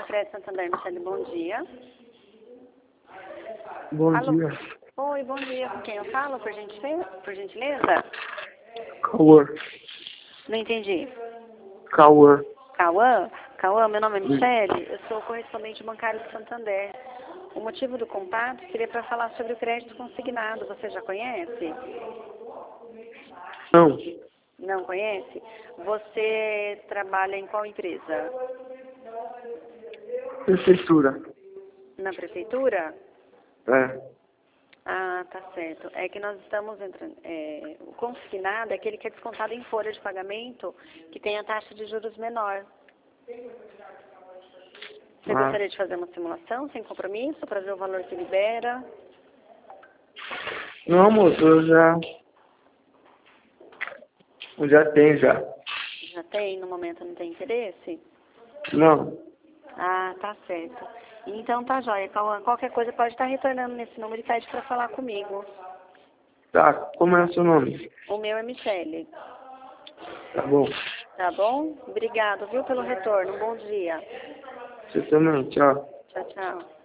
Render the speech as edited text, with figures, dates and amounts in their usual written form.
Crédito Santander, Michele, bom dia. Bom Alô? dia. Oi, bom dia. Com quem eu falo, por gentileza? Cauã. Não entendi. Cauã. Cauã? Cauã, meu nome é Michele, eu sou correspondente bancário do Santander. O motivo do contato seria para falar sobre o crédito consignado. Você já conhece? Não. Não conhece? Você trabalha em qual empresa? Prefeitura. Na prefeitura? É. Ah, tá certo. É que nós estamos entrando. O consignado é aquele que é descontado em folha de pagamento, que tem a taxa de juros menor. Você gostaria de fazer uma simulação sem compromisso para ver o valor que libera? Não, moço, eu já tenho já. Já tem? No momento não tem interesse? Não. Ah, tá certo. Então tá jóia, Cauã. Qualquer coisa pode estar retornando nesse número e pede para falar comigo. Tá, como é o seu nome? O meu é Michele. Tá bom. Tá bom? Obrigado, viu, pelo retorno. Um bom dia. Você também, tchau. Tchau, tchau.